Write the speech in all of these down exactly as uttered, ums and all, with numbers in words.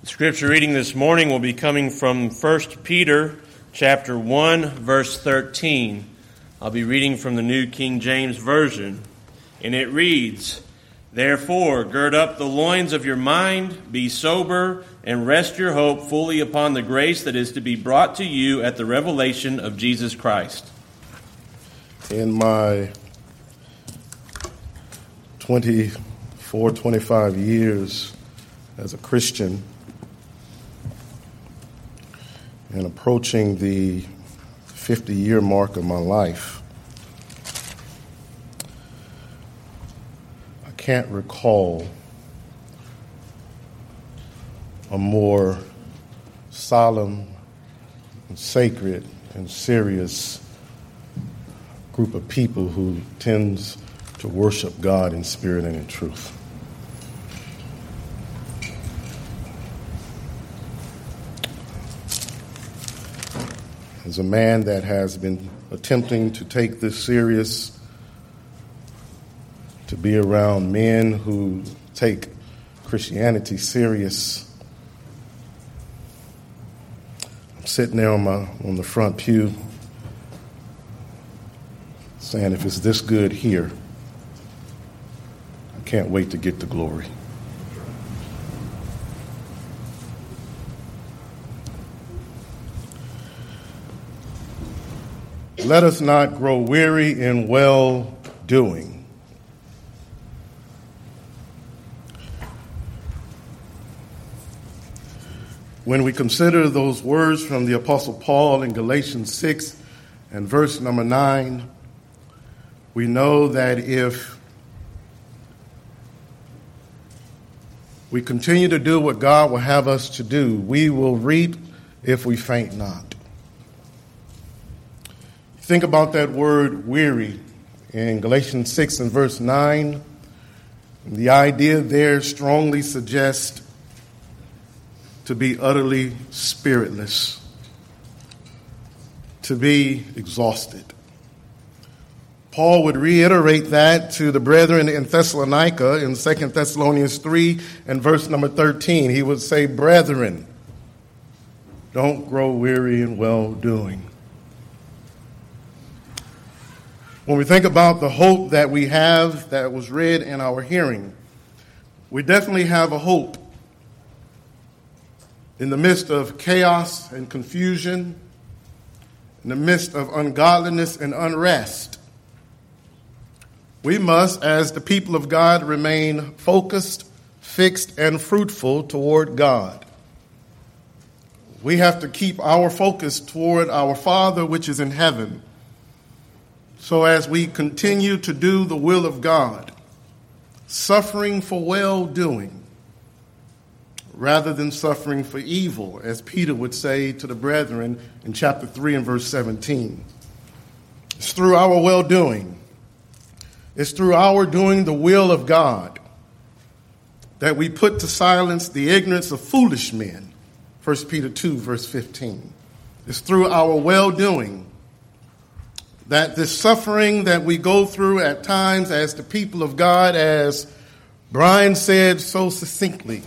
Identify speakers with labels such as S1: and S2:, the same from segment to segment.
S1: Scripture reading this morning will be coming from First Peter chapter one, verse thirteen. I'll be reading from the New King James Version, and it reads, "Therefore, gird up the loins of your mind, be sober, and rest your hope fully upon the grace that is to be brought to you at the revelation of Jesus Christ."
S2: In my twenty-four, twenty-five years as a Christian, and approaching the fifty-year mark of my life, I can't recall a more solemn and sacred and serious group of people who tends to worship God in spirit and in truth. As a man that has been attempting to take this serious, to be around men who take Christianity serious, I'm sitting there on my on the front pew saying, if it's this good here, I can't wait to get to glory. Let us not grow weary in well-doing. When we consider those words from the Apostle Paul in Galatians six and verse number nine, we know that if we continue to do what God will have us to do, we will reap if we faint not. Think about that word weary in Galatians six and verse nine. The idea there strongly suggests to be utterly spiritless, to be exhausted. Paul would reiterate that to the brethren in Thessalonica in Second Thessalonians three and verse number thirteen. He would say, "Brethren, don't grow weary in well-doing." When we think about the hope that we have that was read in our hearing, we definitely have a hope in the midst of chaos and confusion, in the midst of ungodliness and unrest. We must, as the people of God, remain focused, fixed, and fruitful toward God. We have to keep our focus toward our Father which is in heaven. So as we continue to do the will of God, suffering for well-doing, rather than suffering for evil, as Peter would say to the brethren in chapter three and verse seventeen. It's through our well-doing, it's through our doing the will of God that we put to silence the ignorance of foolish men, First Peter two, verse fifteen. It's through our well-doing that this suffering that we go through at times as the people of God, as Brian said so succinctly,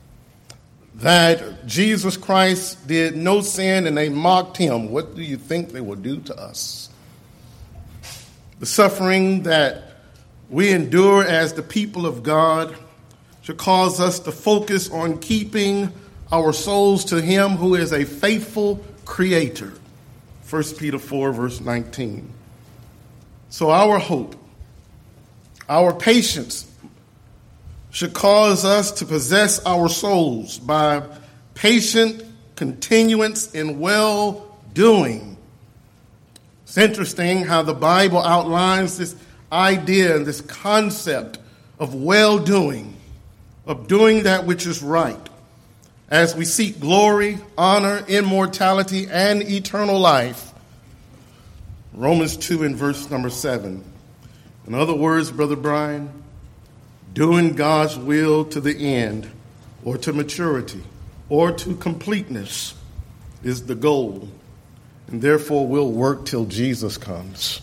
S2: that Jesus Christ did no sin and they mocked him. What do you think they will do to us? The suffering that we endure as the people of God should cause us to focus on keeping our souls to him who is a faithful creator. First Peter four, verse nineteen. So our hope, our patience should cause us to possess our souls by patient continuance in well-doing. It's interesting how the Bible outlines this idea and this concept of well-doing, of doing that which is right, as we seek glory, honor, immortality, and eternal life. Romans two and verse number seven. In other words, Brother Brian, doing God's will to the end, or to maturity, or to completeness is the goal, and therefore we'll work till Jesus comes.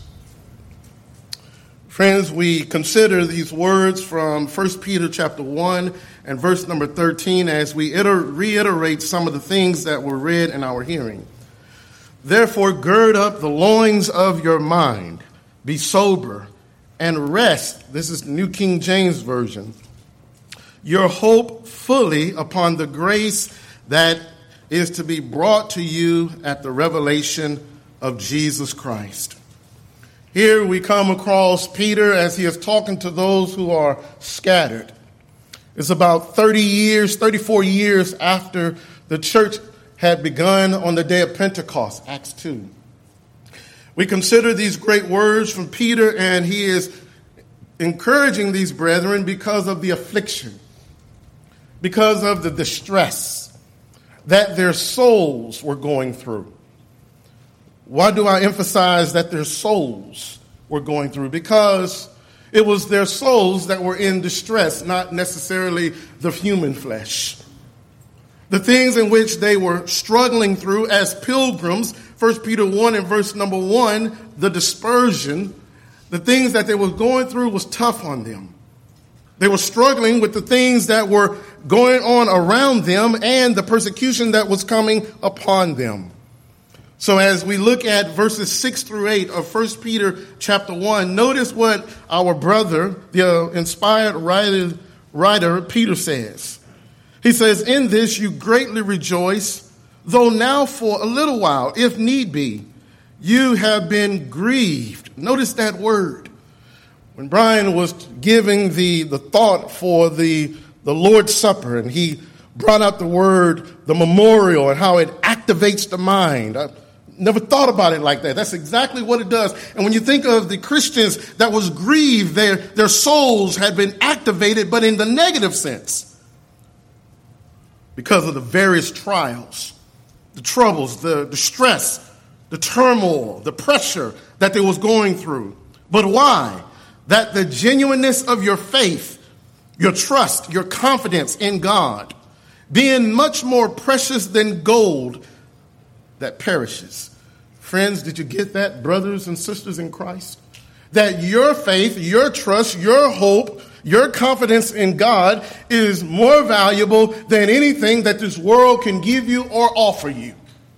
S2: Friends, we consider these words from First Peter chapter one and verse number thirteen as we iter- reiterate some of the things that were read in our hearing. Therefore, gird up the loins of your mind, be sober, and rest. This is the New King James Version. Your hope fully upon the grace that is to be brought to you at the revelation of Jesus Christ. Here we come across Peter as he is talking to those who are scattered. It's about thirty years, thirty-four years after the church had begun on the day of Pentecost, Acts two. We consider these great words from Peter, and he is encouraging these brethren because of the affliction, because of the distress that their souls were going through. Why do I emphasize that their souls were going through? Because it was their souls that were in distress, not necessarily the human flesh. The things in which they were struggling through as pilgrims, First Peter one and verse number one, the dispersion, the things that they were going through was tough on them. They were struggling with the things that were going on around them and the persecution that was coming upon them. So as we look at verses six through eight of First Peter chapter one, notice what our brother, the inspired writer, writer Peter says. He says, in this you greatly rejoice, though now for a little while, if need be, you have been grieved. Notice that word. When Brian was giving the, the thought for the, the Lord's Supper, and he brought out the word, the memorial, and how it activates the mind. I never thought about it like that. That's exactly what it does. And when you think of the Christians that was grieved, their, their souls had been activated, but in the negative sense, because of the various trials, the troubles, the, the stress, the turmoil, the pressure that they was going through. But why? That the genuineness of your faith, your trust, your confidence in God, being much more precious than gold that perishes. Friends, did you get that, brothers and sisters in Christ? That your faith, your trust, your hope, your confidence in God is more valuable than anything that this world can give you or offer you.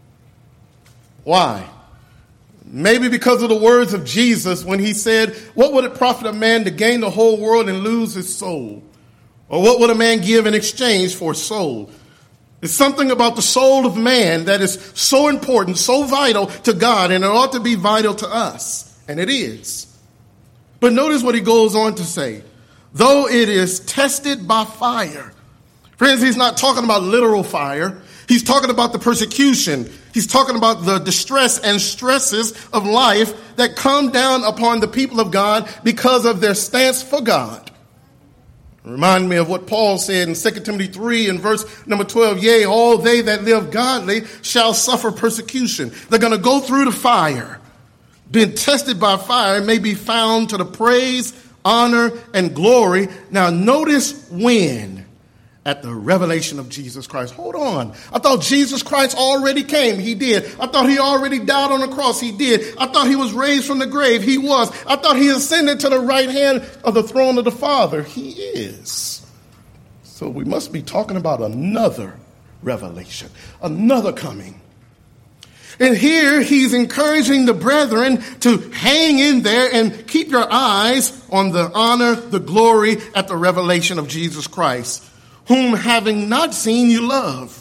S2: Why? Maybe because of the words of Jesus when he said, what would it profit a man to gain the whole world and lose his soul? Or what would a man give in exchange for a soul? It's something about the soul of man that is so important, so vital to God, and it ought to be vital to us. And it is. But notice what he goes on to say. Though it is tested by fire. Friends, he's not talking about literal fire. He's talking about the persecution. He's talking about the distress and stresses of life that come down upon the people of God because of their stance for God. Remind me of what Paul said in Second Timothy three and verse number twelve. Yea, all they that live godly shall suffer persecution. They're going to go through the fire. Being tested by fire may be found to the praise, honor, and glory. Now notice when. At the revelation of Jesus Christ. Hold on. I thought Jesus Christ already came. He did. I thought he already died on the cross. He did. I thought he was raised from the grave. He was. I thought he ascended to the right hand of the throne of the Father. He is. So we must be talking about another revelation, another coming. And here he's encouraging the brethren to hang in there and keep your eyes on the honor, the glory at the revelation of Jesus Christ, whom having not seen you love.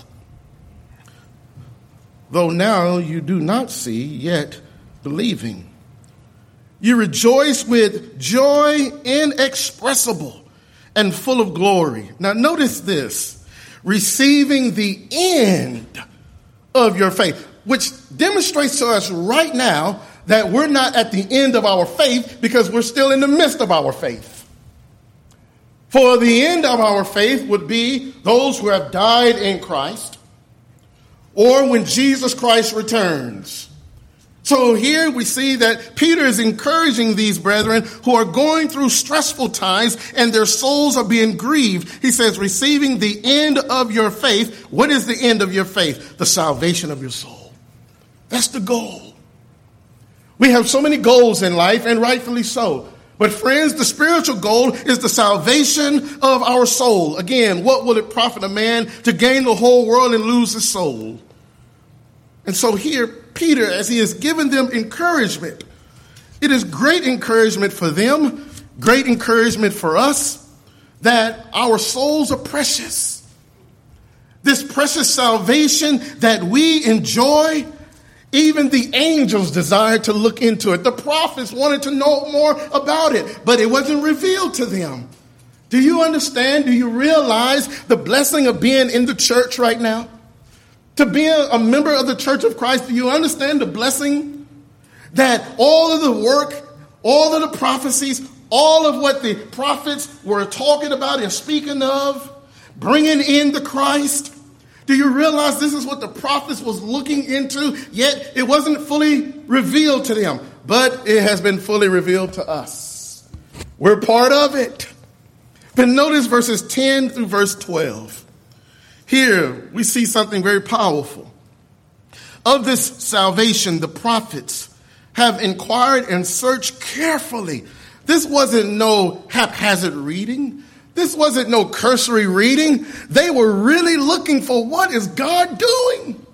S2: Though now you do not see, yet believing. You rejoice with joy inexpressible and full of glory. Now notice this, receiving the end of your faith, which demonstrates to us right now that we're not at the end of our faith because we're still in the midst of our faith. For the end of our faith would be those who have died in Christ or when Jesus Christ returns. So here we see that Peter is encouraging these brethren who are going through stressful times and their souls are being grieved. He says, receiving the end of your faith. What is the end of your faith? The salvation of your soul. That's the goal. We have so many goals in life, and rightfully so. But friends, the spiritual goal is the salvation of our soul. Again, what will it profit a man to gain the whole world and lose his soul? And so here, Peter, as he has given them encouragement, it is great encouragement for them, great encouragement for us, that our souls are precious. This precious salvation that we enjoy, even the angels desired to look into it. The prophets wanted to know more about it, but it wasn't revealed to them. Do you understand? Do you realize the blessing of being in the church right now? To be a member of the Church of Christ, do you understand the blessing that all of the work, all of the prophecies, all of what the prophets were talking about and speaking of, bringing in the Christ? Do you realize this is what the prophets was looking into, yet it wasn't fully revealed to them, but it has been fully revealed to us. We're part of it. But notice verses ten through verse twelve. Here we see something very powerful. Of this salvation, the prophets have inquired and searched carefully. This wasn't no haphazard reading. This wasn't no cursory reading. They were really looking for what is God doing.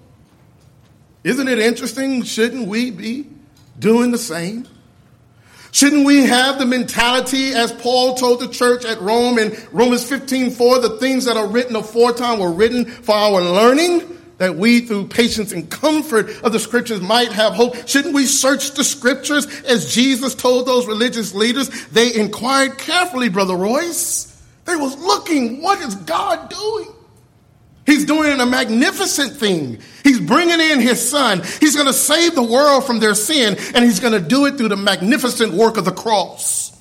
S2: Isn't it interesting? Shouldn't we be doing the same? Shouldn't we have the mentality, as Paul told the church at Rome in Romans fifteen four, the things that are written aforetime were written for our learning, that we through patience and comfort of the scriptures might have hope? Shouldn't we search the scriptures as Jesus told those religious leaders? They inquired carefully, Brother Royce. They was looking, what is God doing? He's doing a magnificent thing. He's bringing in his son. He's going to save the world from their sin, and he's going to do it through the magnificent work of the cross.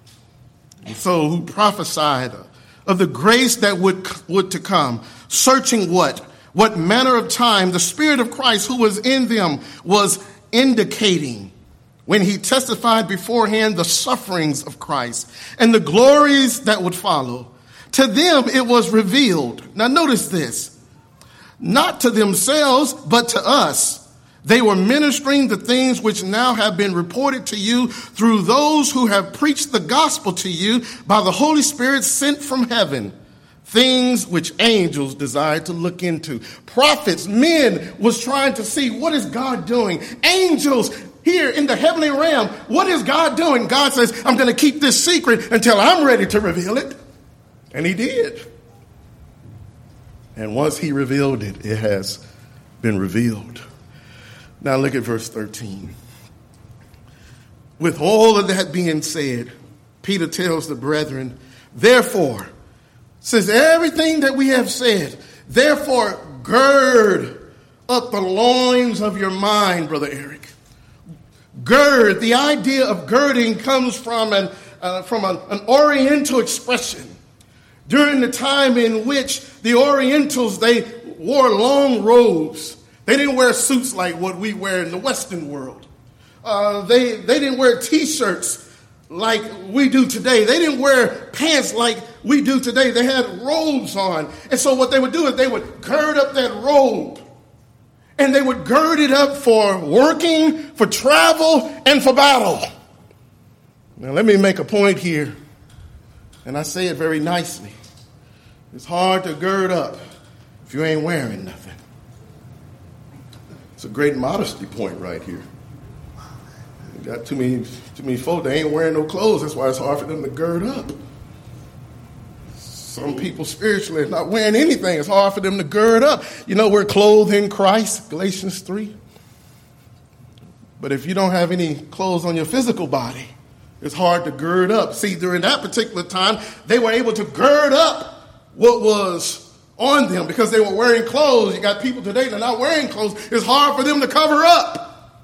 S2: And so who prophesied of the grace that would, would to come, searching what? What manner of time the Spirit of Christ who was in them was indicating when he testified beforehand the sufferings of Christ and the glories that would follow. To them it was revealed. Now notice this. Not to themselves, but to us. They were ministering the things which now have been reported to you through those who have preached the gospel to you by the Holy Spirit sent from heaven. Things which angels desired to look into. Prophets, men was trying to see, what is God doing? Angels here in the heavenly realm, what is God doing? God says, I'm going to keep this secret until I'm ready to reveal it. And he did. And once he revealed it, it has been revealed. Now look at verse thirteen. With all of that being said, Peter tells the brethren, therefore, since everything that we have said, therefore gird up the loins of your mind, Brother Eric. Gird, the idea of girding comes from an, uh, from an, an Oriental expression. During the time in which the Orientals, they wore long robes. They didn't wear suits like what we wear in the Western world. Uh, they, they didn't wear T-shirts like we do today. They didn't wear pants like we do today. They had robes on. And so what they would do is they would gird up that robe. And they would gird it up for working, for travel, and for battle. Now let me make a point here. And I say it very nicely. It's hard to gird up if you ain't wearing nothing. It's a great modesty point right here. You got too many, too many folk that ain't wearing no clothes. That's why it's hard for them to gird up. Some people spiritually are not wearing anything. It's hard for them to gird up. You know, we're clothed in Christ, Galatians three. But if you don't have any clothes on your physical body, it's hard to gird up. See, during that particular time, they were able to gird up what was on them because they were wearing clothes. You got people today that are not wearing clothes. It's hard for them to cover up.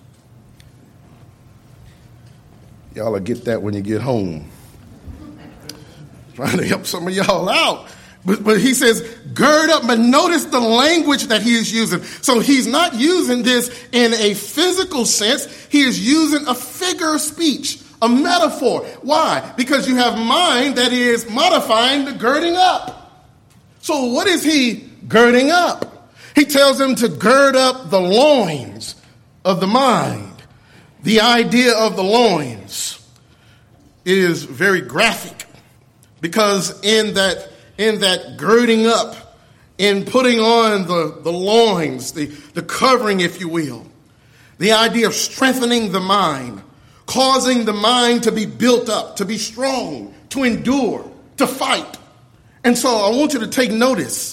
S2: Y'all will get that when you get home. Trying to help some of y'all out. But, but he says, gird up. But notice the language that he is using. So he's not using this in a physical sense. He is using a figure of speech, a metaphor. Why? Because you have mind that is modifying the girding up. So what is he girding up? He tells them to gird up the loins of the mind. The idea of the loins. is very graphic, because in that in that girding up, in putting on the, the loins, the, the covering, if you will, the idea of strengthening the mind, causing the mind to be built up, to be strong, to endure, to fight. And so I want you to take notice.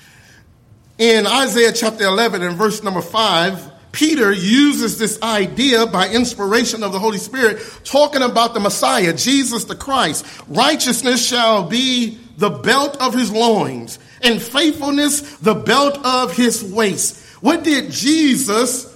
S2: In Isaiah chapter eleven and verse number five, Peter uses this idea by inspiration of the Holy Spirit, talking about the Messiah, Jesus the Christ. Righteousness shall be the belt of his loins, and faithfulness the belt of his waist. What did Jesus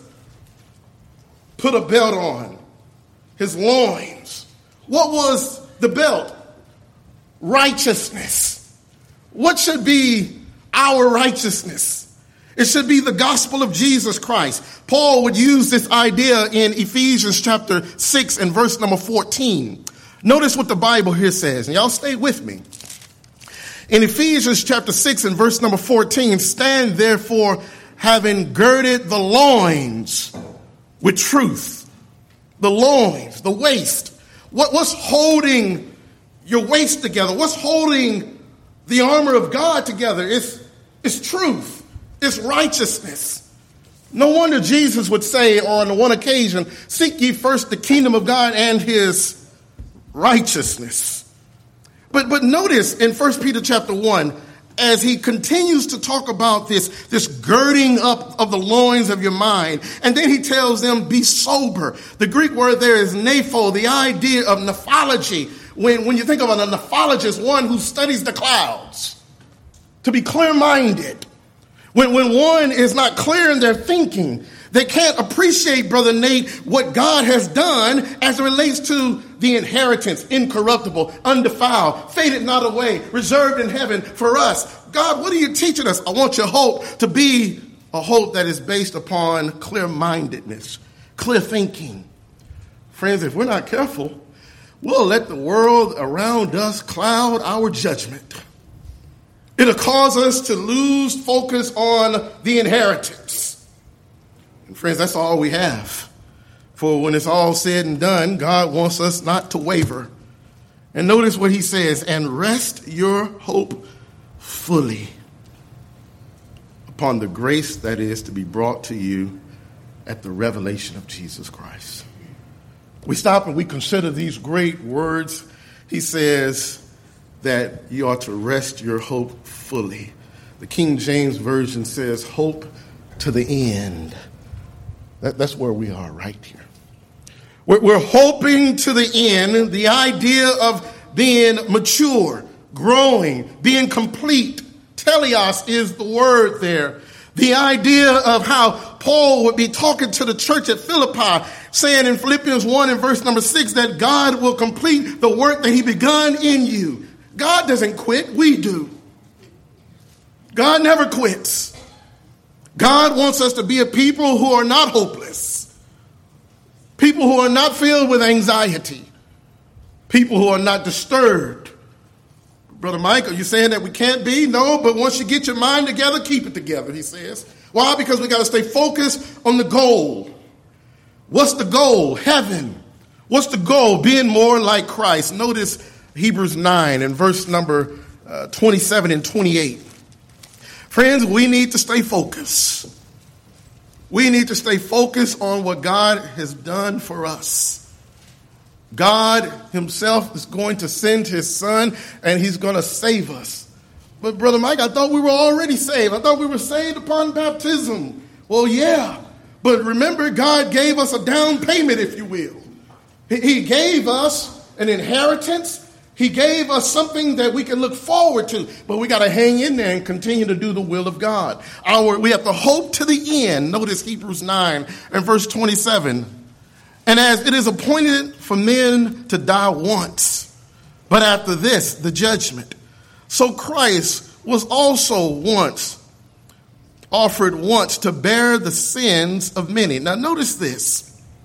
S2: put a belt on? His loins. What was the belt? Righteousness. What should be our righteousness? It should be the gospel of Jesus Christ. Paul would use this idea in Ephesians chapter six and verse number fourteen. Notice what the Bible here says, and y'all stay with me. In Ephesians chapter six and verse number fourteen, stand therefore having girded the loins with truth. The loins, the waist. What, what's holding your waist together? What's holding the armor of God together? It's, it's truth. It's righteousness. No wonder Jesus would say on one occasion, seek ye first the kingdom of God and his righteousness. But but notice in First Peter chapter one, as he continues to talk about this, this girding up of the loins of your mind, and then he tells them, be sober. The Greek word there is nepho, the idea of nephology. When, when you think of a nephologist, one who studies the clouds, to be clear-minded. When, when one is not clear in their thinking, they can't appreciate, Brother Nate, what God has done as it relates to the inheritance, incorruptible, undefiled, faded not away, reserved in heaven for us. God, what are you teaching us? I want your hope to be a hope that is based upon clear-mindedness, clear thinking. Friends, if we're not careful, we'll let the world around us cloud our judgment. It'll cause us to lose focus on the inheritance. And friends, that's all we have. For when it's all said and done, God wants us not to waver. And notice what he says, and rest your hope fully upon the grace that is to be brought to you at the revelation of Jesus Christ. We stop and we consider these great words. He says that you ought to rest your hope fully. The King James Version says hope to the end. That, that's where we are right here. We're, we're hoping to the end, the idea of being mature, growing, being complete. Teleos is the word there. The idea of how Paul would be talking to the church at Philippi, saying in Philippians one and verse number six that God will complete the work that he begun in you. God doesn't quit, we do. God never quits. God wants us to be a people who are not hopeless. People who are not filled with anxiety. People who are not disturbed. Brother Mike, are you saying that we can't be? No, but once you get your mind together, keep it together, he says. Why? Because we got to stay focused on the goal. What's the goal? Heaven. What's the goal? Being more like Christ. Notice Hebrews nine and verse number uh, twenty-seven and twenty-eight. Friends, we need to stay focused. We need to stay focused on what God has done for us. God himself is going to send his son and he's going to save us. But Brother Mike, I thought we were already saved. I thought we were saved upon baptism. Well, yeah. But remember, God gave us a down payment, if you will. He gave us an inheritance. He gave us something that we can look forward to, but we got to hang in there and continue to do the will of God. Our, we have to hope to the end. Notice Hebrews nine and verse twenty-seven. And as it is appointed for men to die once, but after this, the judgment. So Christ was also once offered once to bear the sins of many. Now notice this.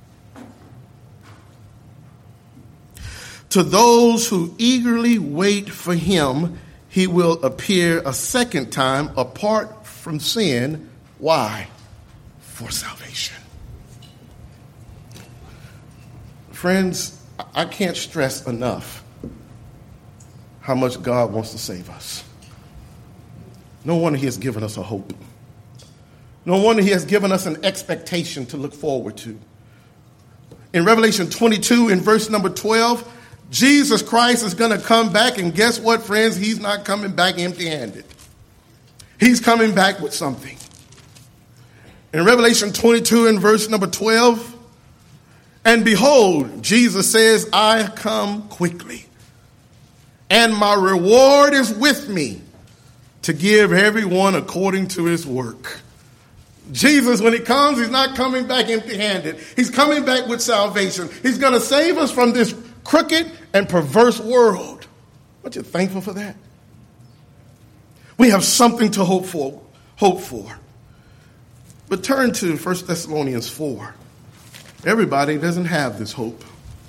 S2: To those who eagerly wait for him, he will appear a second time apart from sin. Why? For salvation. Friends, I can't stress enough how much God wants to save us. No wonder he has given us a hope. No wonder he has given us an expectation to look forward to. In Revelation twenty-two, in verse number twelve, Jesus Christ is going to come back, and guess what, friends? He's not coming back empty-handed. He's coming back with something. In Revelation twenty-two, in verse number twelve, and behold, Jesus says, I come quickly, and my reward is with me to give everyone according to his work. Jesus, when he comes, he's not coming back empty-handed. He's coming back with salvation. He's going to save us from this crooked and perverse world. Aren't you thankful for that? We have something to hope for. Hope for. But turn to First Thessalonians four. Everybody doesn't have this hope.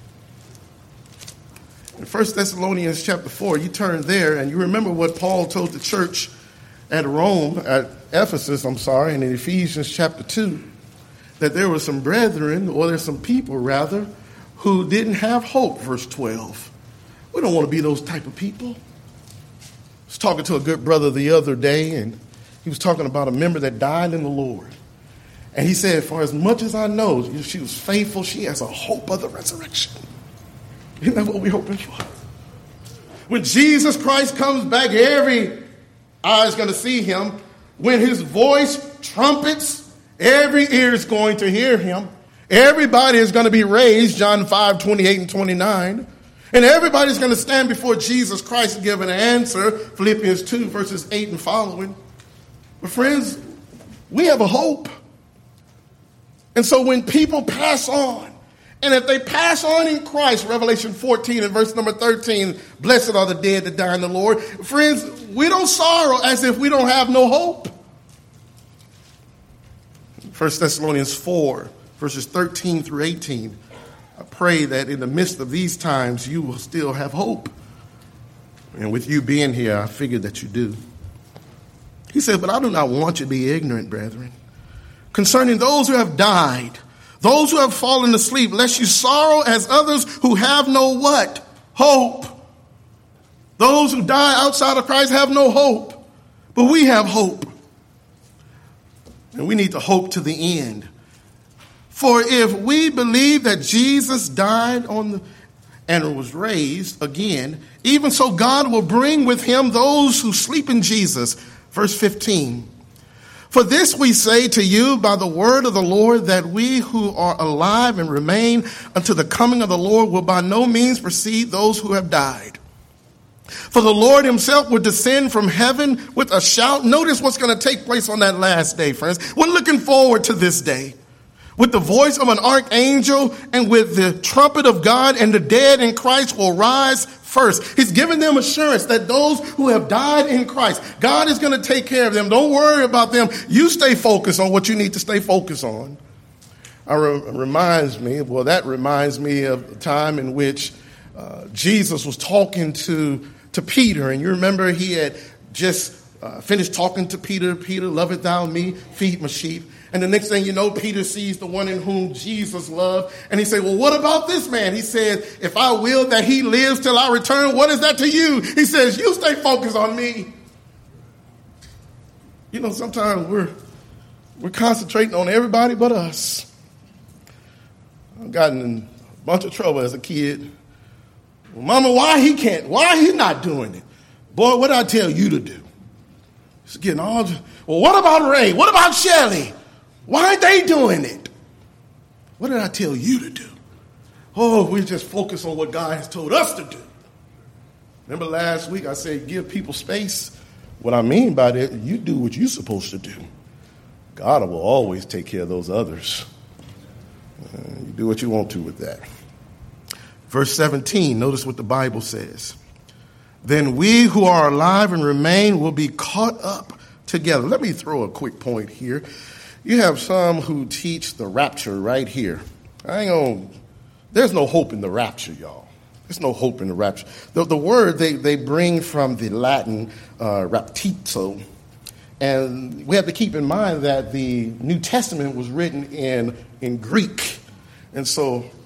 S2: In First Thessalonians chapter four, you turn there and you remember what Paul told the church at Rome, at Ephesus, I'm sorry, and in Ephesians chapter two, that there were some brethren, or there's some people rather, who didn't have hope, verse twelve. We don't want to be those type of people. I was talking to a good brother the other day, and he was talking about a member that died in the Lord. And he said, for as much as I know, she was faithful, she has a hope of the resurrection. Isn't that what we're hoping for? When Jesus Christ comes back, every eye is going to see him. When his voice trumpets, every ear is going to hear him. Everybody is going to be raised, John five, twenty-eight and twenty-nine. And everybody's going to stand before Jesus Christ and give an answer, Philippians two, verses eight and following. But friends, we have a hope. And so when people pass on, and if they pass on in Christ, Revelation fourteen and verse number thirteen, blessed are the dead that die in the Lord. Friends, we don't sorrow as if we don't have no hope. First Thessalonians four, verses thirteen through eighteen. I pray that in the midst of these times, you will still have hope. And with you being here, I figured that you do. He said, but I do not want you to be ignorant, brethren, concerning those who have died, those who have fallen asleep, lest you sorrow as others who have no what? Hope. Those who die outside of Christ have no hope, but we have hope. And we need to hope to the end. For if we believe that Jesus died on the and was raised again, even so God will bring with him those who sleep in Jesus. Verse fifteen. For this we say to you by the word of the Lord, that we who are alive and remain until the coming of the Lord will by no means precede those who have died. For the Lord himself will descend from heaven with a shout. Notice what's going to take place on that last day, friends. We're looking forward to this day. With the voice of an archangel and with the trumpet of God, and the dead in Christ will rise first. He's giving them assurance that those who have died in Christ, God is going to take care of them. Don't worry about them. You stay focused on what you need to stay focused on. I re- reminds me, well, that reminds me of the time in which uh, Jesus was talking to, to Peter. And you remember he had just uh, finished talking to Peter. Peter, lovest thou me? Feed my sheep. And the next thing you know, Peter sees the one in whom Jesus loved. And he said, well, what about this man? He said, if I will that he lives till I return, what is that to you? He says, you stay focused on me. You know, sometimes we're we're concentrating on everybody but us. I've gotten in a bunch of trouble as a kid. Well, Mama, why he can't? Why he not doing it? Boy, what did I tell you to do? He's getting all, well, what about Ray? What about Shelley? Why aren't they doing it? What did I tell you to do? Oh, we just focus on what God has told us to do. Remember last week I said, give people space. What I mean by that, you do what you're supposed to do. God will always take care of those others. Uh, you do what you want to with that. Verse seventeen, notice what the Bible says. Then we who are alive and remain will be caught up together. Let me throw a quick point here. You have some who teach the rapture right here. I ain't gonna, there's no hope in the rapture, y'all. There's no hope in the rapture. The, the word they, they bring from the Latin uh, raptito. And we have to keep in mind that the New Testament was written in, in Greek. And so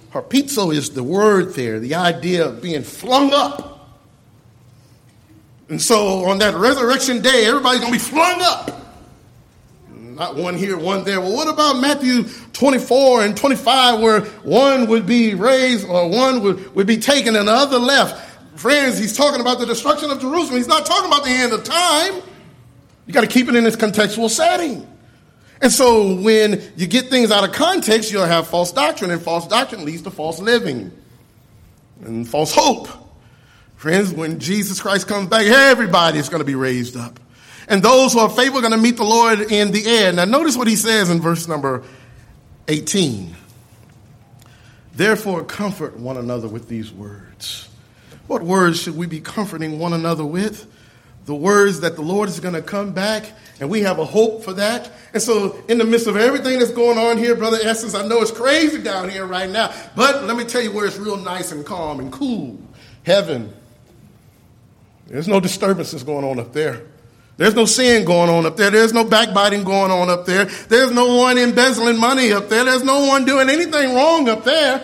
S2: harpazo is the word there, the idea of being flung up. And so on that resurrection day, everybody's going to be flung up. Not one here, one there. Well, what about Matthew twenty-four and twenty-five, where one would be raised or one would, would be taken and the other left? Friends, he's talking about the destruction of Jerusalem. He's not talking about the end of time. You got to keep it in its contextual setting. And so when you get things out of context, you'll have false doctrine, and false doctrine leads to false living and false hope. Friends, when Jesus Christ comes back, everybody is going to be raised up. And those who are faithful are going to meet the Lord in the air. Now notice what he says in verse number eighteen. Therefore, comfort one another with these words. What words should we be comforting one another with? The words that the Lord is going to come back, and we have a hope for that. And so in the midst of everything that's going on here, Brother Essence, I know it's crazy down here right now, but let me tell you where it's real nice and calm and cool. Heaven. There's no disturbances going on up there. There's no sin going on up there. There's no backbiting going on up there. There's no one embezzling money up there. There's no one doing anything wrong up there.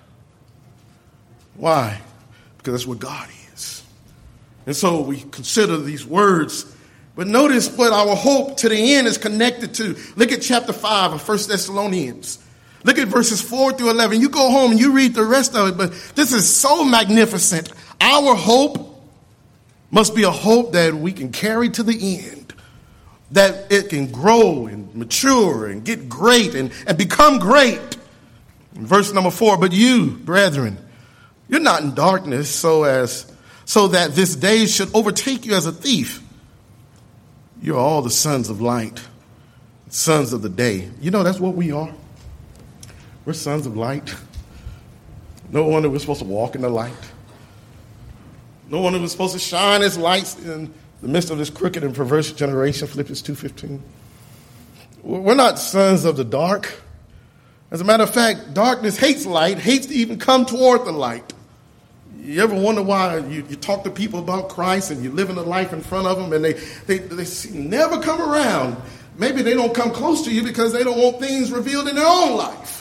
S2: Why? Because that's what God is. And so we consider these words. But notice what our hope to the end is connected to. Look at chapter five of First Thessalonians. Look at verses four through eleven. You go home and you read the rest of it, but this is so magnificent. Our hope must be a hope that we can carry to the end, that it can grow and mature and get great and, and become great. In verse number four, but you, brethren, you're not in darkness so as so that this day should overtake you as a thief. You're all the sons of light, sons of the day. You know, that's what we are. We're sons of light. No wonder we're supposed to walk in the light. No wonder we're supposed to shine as lights in the midst of this crooked and perverse generation, Philippians two fifteen. We're not sons of the dark. As a matter of fact, darkness hates light, hates to even come toward the light. You ever wonder why you, you talk to people about Christ and you live in the life in front of them and they, they, they never come around? Maybe they don't come close to you because they don't want things revealed in their own life.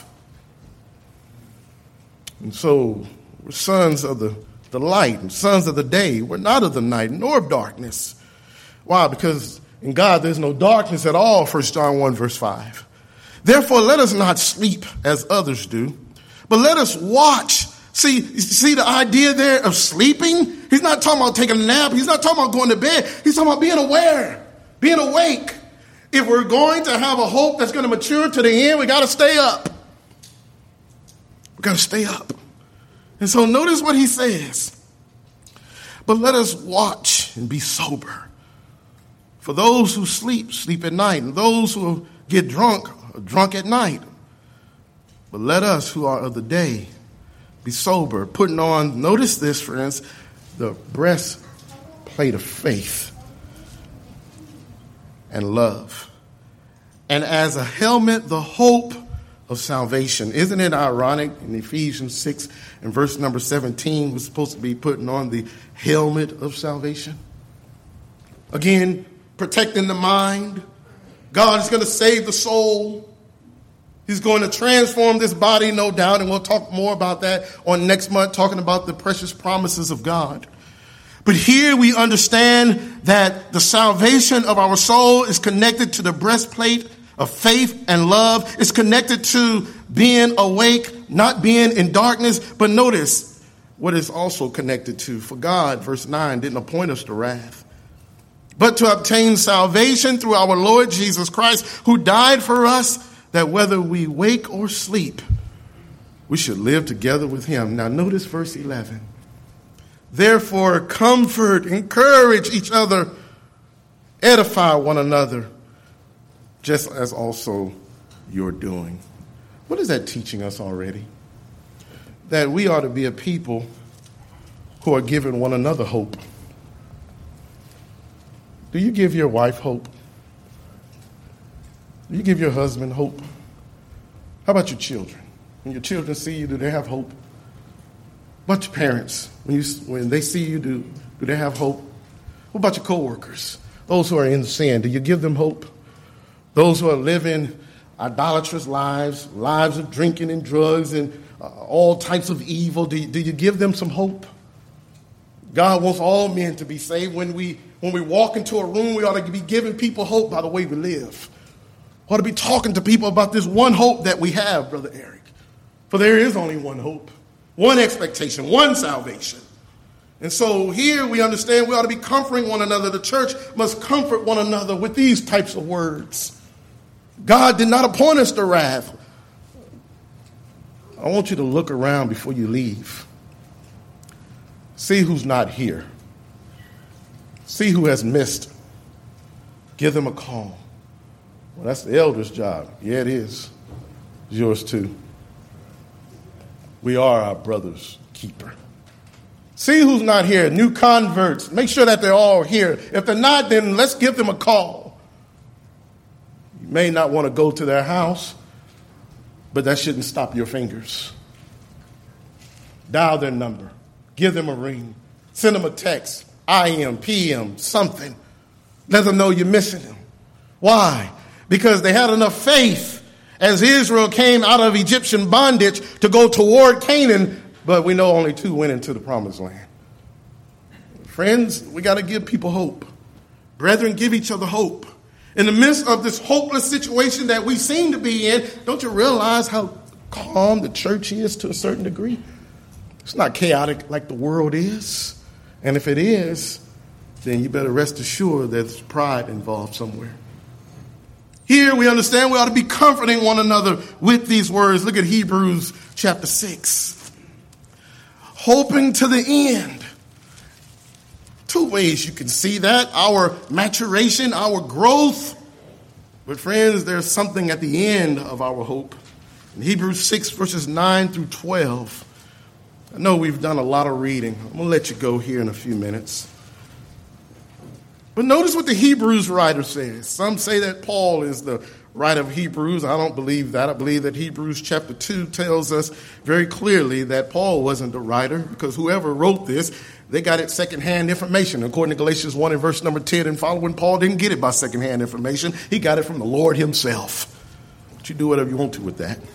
S2: And so we're sons of the, the light and sons of the day. We're not of the night nor of darkness. Why? Because in God there's no darkness at all, First John one verse five. Therefore let us not sleep as others do, but let us watch. See, see the idea there of sleeping? He's not talking about taking a nap. He's not talking about going to bed. He's talking about being aware, being awake. If we're going to have a hope that's going to mature to the end, we got to stay up. We got to stay up. And so notice what he says. But let us watch and be sober. For those who sleep, sleep at night. And those who get drunk, are drunk at night. But let us who are of the day be sober, putting on, notice this, friends, the breastplate of faith and love. And as a helmet, the hope of salvation. Isn't it ironic in Ephesians six and verse number seventeen, we're supposed to be putting on the helmet of salvation? Again, protecting the mind. God is going to save the soul. He's going to transform this body, no doubt, and we'll talk more about that on next month, talking about the precious promises of God. But here we understand that the salvation of our soul is connected to the breastplate of faith and love. It's connected to being awake, not being in darkness. But notice what it's also connected to. For God, verse nine, didn't appoint us to wrath, but to obtain salvation through our Lord Jesus Christ, who died for us, that whether we wake or sleep, we should live together with him. Now notice verse eleven. Therefore, comfort, encourage each other, edify one another, just as also you're doing. What is that teaching us already? That we ought to be a people who are giving one another hope. Do you give your wife hope? Do you give your husband hope? How about your children? When your children see you, do they have hope? What about your parents? When, you, when they see you, do, do they have hope? What about your coworkers? Those who are in sin, do you give them hope? Those who are living idolatrous lives, lives of drinking and drugs and uh, all types of evil, do you, do you give them some hope? God wants all men to be saved. When we when we walk into a room, we ought to be giving people hope by the way we live. We ought to be talking to people about this one hope that we have, Brother Eric. For there is only one hope, one expectation, one salvation. And so here we understand we ought to be comforting one another. The church must comfort one another with these types of words. God did not appoint us to wrath. I want you to look around before you leave. See who's not here. See who has missed. Give them a call. Well, that's the elder's job. Yeah, it is. It's yours too. We are our brother's keeper. See who's not here. New converts. Make sure that they're all here. If they're not, then let's give them a call. You may not want to go to their house, but that shouldn't stop your fingers. Dial their number. Give them a ring. Send them a text. I M, P M, something. Let them know you're missing them. Why? Because they had enough faith as Israel came out of Egyptian bondage to go toward Canaan, but we know only two went into the promised land. Friends, we got to give people hope. Brethren, give each other hope. In the midst of this hopeless situation that we seem to be in, don't you realize how calm the church is to a certain degree? It's not chaotic like the world is. And if it is, then you better rest assured there's pride involved somewhere. Here we understand we ought to be comforting one another with these words. Look at Hebrews chapter six. Hoping to the end. Two ways you can see that. Our maturation, our growth. But friends, there's something at the end of our hope. In Hebrews six, verses nine through twelve. I know we've done a lot of reading. I'm going to let you go here in a few minutes. But notice what the Hebrews writer says. Some say that Paul is the writer of Hebrews. I don't believe that. I believe that Hebrews chapter two tells us very clearly that Paul wasn't the writer, because whoever wrote this, they got it secondhand information. According to Galatians one and verse number ten and following, Paul didn't get it by secondhand information. He got it from the Lord himself. But you do whatever you want to with that.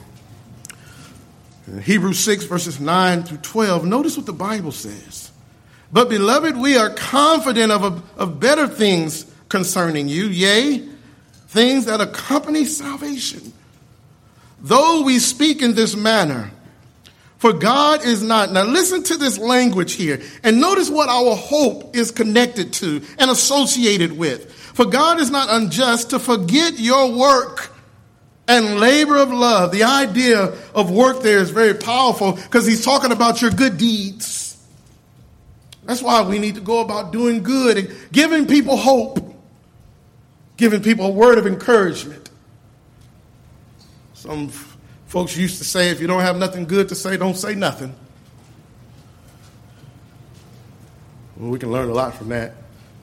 S2: In Hebrews six, verses nine through twelve, notice what the Bible says. But, beloved, we are confident of, of better things concerning you, yea, things that accompany salvation. Though we speak in this manner, for God is not. Now listen to this language here, and notice what our hope is connected to and associated with. For God is not unjust to forget your work and labor of love. The idea of work there is very powerful because he's talking about your good deeds. That's why we need to go about doing good and giving people hope, giving people a word of encouragement. Some f- folks used to say, if you don't have nothing good to say, don't say nothing. Well, we can learn a lot from that.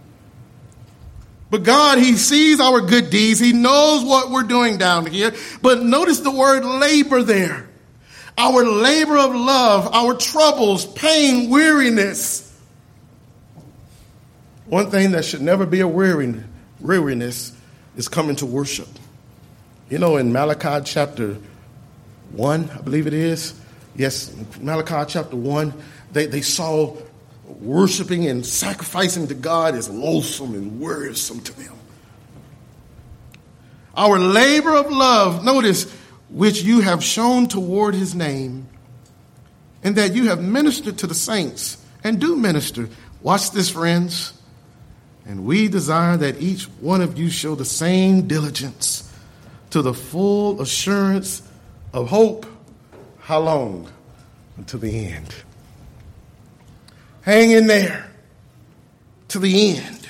S2: But God, he sees our good deeds. He knows what we're doing down here. But notice the word labor there. Our labor of love, our troubles, pain, weariness. One thing that should never be a weariness is coming to worship. You know, in Malachi chapter one, I believe it is. Yes, Malachi chapter one, they, they saw worshiping and sacrificing to God as loathsome and wearisome to them. Our labor of love, notice, which you have shown toward his name, and that you have ministered to the saints and do minister. Watch this, friends. And we desire that each one of you show the same diligence to the full assurance of hope. How long? Until the end. Hang in there to the end.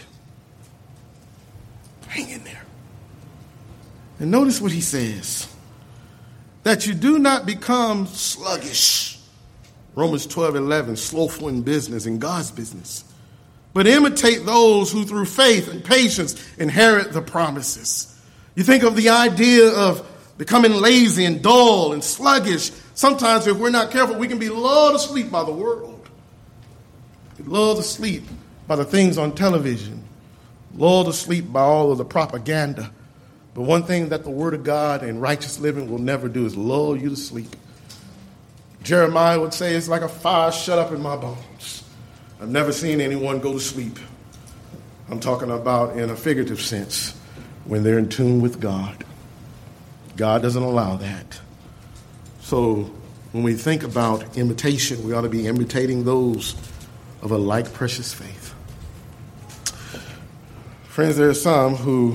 S2: Hang in there. And notice what he says. That you do not become sluggish. Romans twelve eleven, slothful in business, in God's business. But imitate those who through faith and patience inherit the promises. You think of the idea of becoming lazy and dull and sluggish. Sometimes if we're not careful, we can be lulled to sleep by the world. Lulled to sleep by the things on television. Lulled to sleep by all of the propaganda. But one thing that the Word of God and righteous living will never do is lull you to sleep. Jeremiah would say, it's like a fire shut up in my bones. I've never seen anyone go to sleep. I'm talking about in a figurative sense, when they're in tune with God. God doesn't allow that. So when we think about imitation, we ought to be imitating those of a like precious faith. Friends, there are some who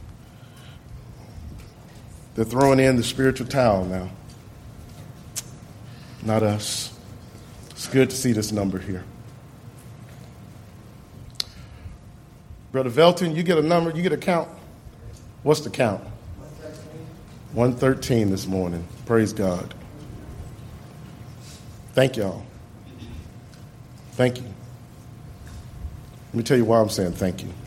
S2: they're throwing in the spiritual towel now. Not us. It's good to see this number here. Brother Velton, you get a number, you get a count. What's the count? one thirteen this morning. Praise God. Thank y'all. Thank you. Let me tell you why I'm saying thank you.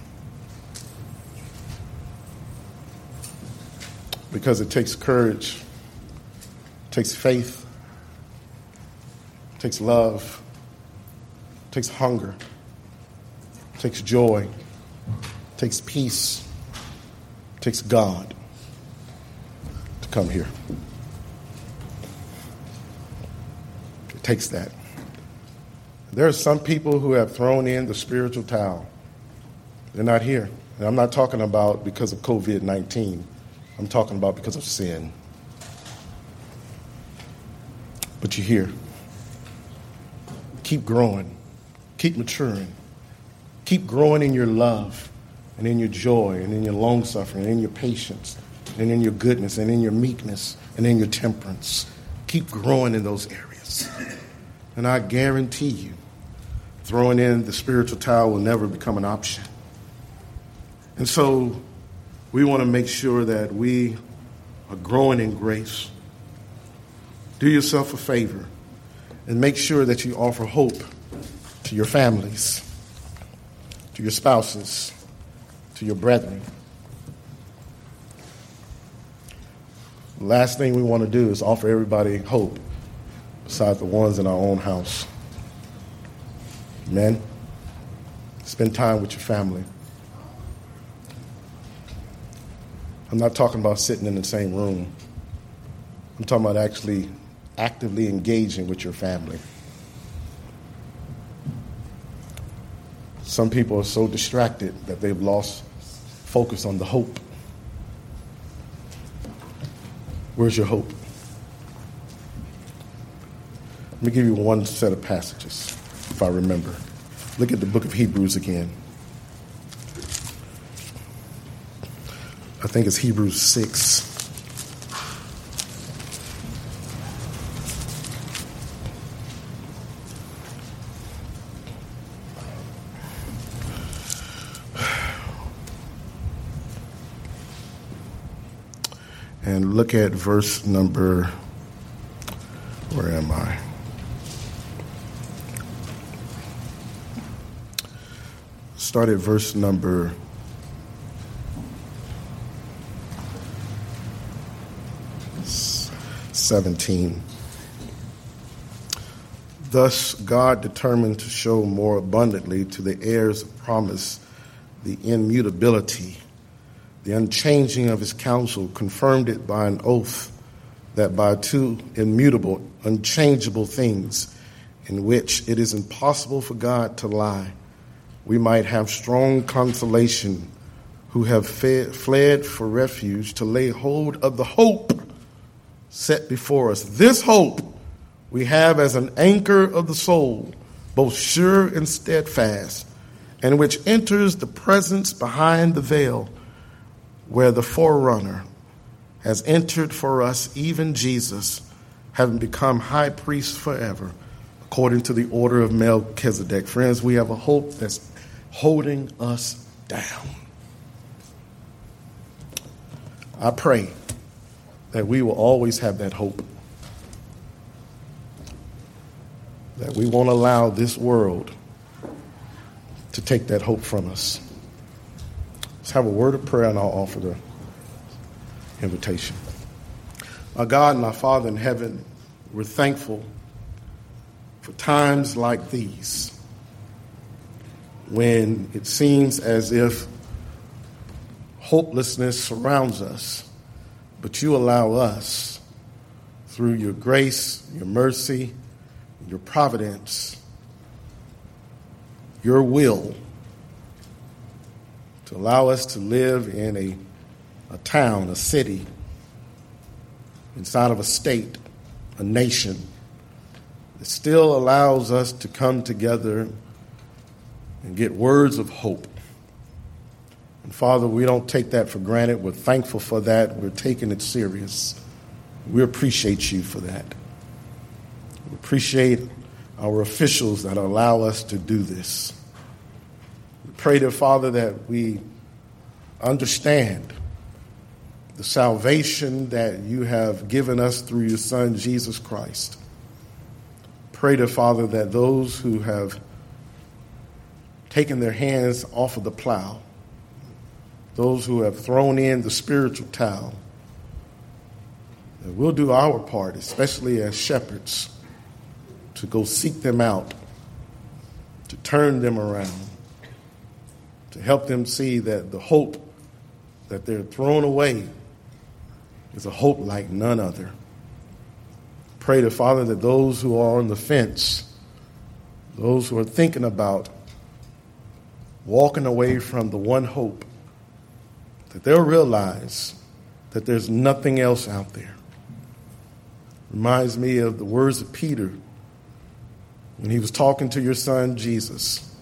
S2: Because it takes courage, it takes faith, it takes love, it takes hunger, it takes joy, it takes peace, it takes God to come here. It takes that. There are some people who have thrown in the spiritual towel. They're not here. And I'm not talking about because of covid nineteen. I'm talking about because of sin. But you're here. Keep growing. Keep maturing. Keep growing in your love and in your joy and in your long suffering and in your patience and in your goodness and in your meekness and in your temperance. Keep growing in those areas. And I guarantee you, throwing in the spiritual towel will never become an option. And so we want to make sure that we are growing in grace. Do yourself a favor and make sure that you offer hope to your families, to your spouses, to your brethren. The last thing we want to do is offer everybody hope besides the ones in our own house. Amen. Spend time with your family. I'm not talking about sitting in the same room. I'm talking about actually actively engaging with your family. Some people are so distracted that they've lost focus on the hope. Where's your hope? Let me give you one set of passages, if I remember. Look at the book of Hebrews again. I think it's Hebrews six. And look at verse number, where am I? Start at verse number seventeen. Thus God determined to show more abundantly to the heirs of promise the immutability, the unchanging of his counsel, confirmed it by an oath, that by two immutable, unchangeable things in which it is impossible for God to lie, we might have strong consolation who have fed, fled for refuge to lay hold of the hope set before us. This hope we have as an anchor of the soul, both sure and steadfast, and which enters the presence behind the veil, where the forerunner has entered for us, even Jesus, having become high priest forever, according to the order of Melchizedek. Friends, we have a hope that's holding us down. I pray that we will always have that hope, that we won't allow this world to take that hope from us. Let's have a word of prayer and I'll offer the invitation. Our God and our Father in heaven, we're thankful for times like these when it seems as if hopelessness surrounds us, but you allow us, through your grace, your mercy, your providence, your will, to allow us to live in a, a town, a city, inside of a state, a nation, that still allows us to come together and get words of hope. And Father, we don't take that for granted. We're thankful for that. We're taking it serious. We appreciate you for that. We appreciate our officials that allow us to do this. We pray, dear Father, that we understand the salvation that you have given us through your Son, Jesus Christ. Pray, dear Father, that those who have taken their hands off of the plow, those who have thrown in the spiritual towel, that we'll do our part, especially as shepherds, to go seek them out, to turn them around, to help them see that the hope that they're thrown away is a hope like none other. Pray to Father that those who are on the fence, those who are thinking about walking away from the one hope, that they'll realize that there's nothing else out there. Reminds me of the words of Peter when he was talking to your Son, Jesus.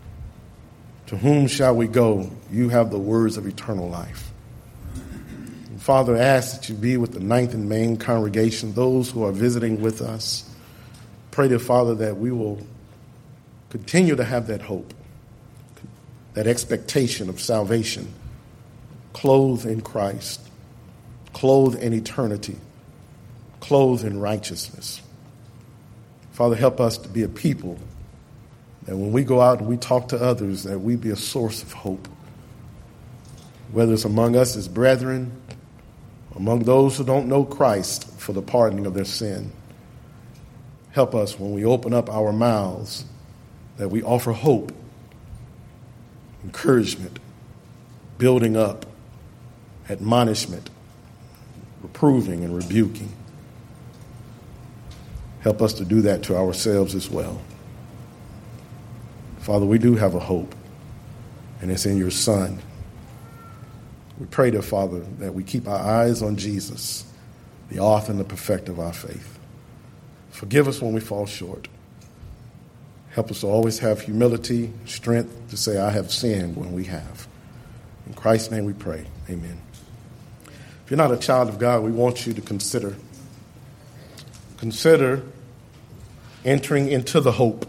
S2: To whom shall we go? You have the words of eternal life. And Father, I ask that you be with the ninth and main congregation, those who are visiting with us. Pray to Father that we will continue to have that hope, that expectation of salvation, clothed in Christ, clothed in eternity, clothed in righteousness. Father, help us to be a people that when we go out and we talk to others, that we be a source of hope, whether it's among us as brethren, among those who don't know Christ for the pardoning of their sin. Help us when we open up our mouths that we offer hope, encouragement, building up, admonishment, reproving and rebuking. Help us to do that to ourselves as well. Father, we do have a hope, and it's in your Son. We pray, dear Father, that we keep our eyes on Jesus, the author and the perfecter of our faith. Forgive us when we fall short. Help us to always have humility, strength to say, I have sinned when we have. In Christ's name we pray. Amen. If you're not a child of God, we want you to consider, consider entering into the hope.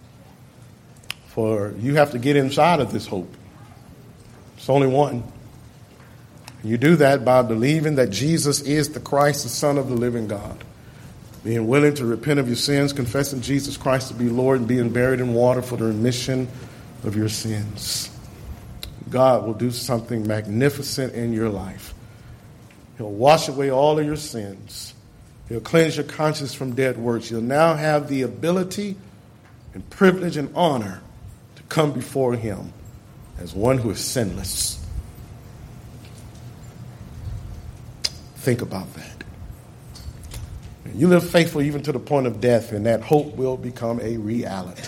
S2: For you have to get inside of this hope. It's only one. You do that by believing that Jesus is the Christ, the Son of the living God. Being willing to repent of your sins, confessing Jesus Christ to be Lord, and being buried in water for the remission of your sins. God will do something magnificent in your life. He'll wash away all of your sins. He'll cleanse your conscience from dead works. You'll now have the ability and privilege and honor to come before him as one who is sinless. Think about that. You live faithful even to the point of death, and that hope will become a reality.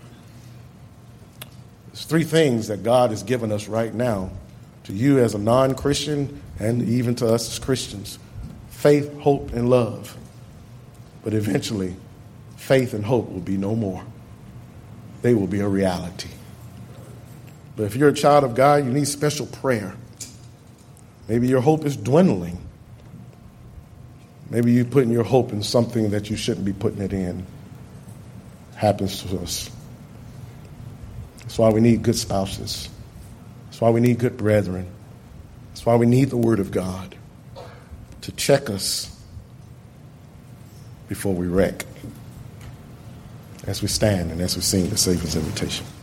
S2: There's three things that God has given us right now, to you as a non-Christian and even to us as Christians: faith, hope, and love. But eventually, faith and hope will be no more. They will be a reality. But if you're a child of God, you need special prayer. Maybe your hope is dwindling. Maybe you're putting your hope in something that you shouldn't be putting it in. Happens to us. That's why we need good spouses. That's why we need good brethren. That's why we need the Word of God to check us before we wreck, as we stand and as we sing the Savior's invitation.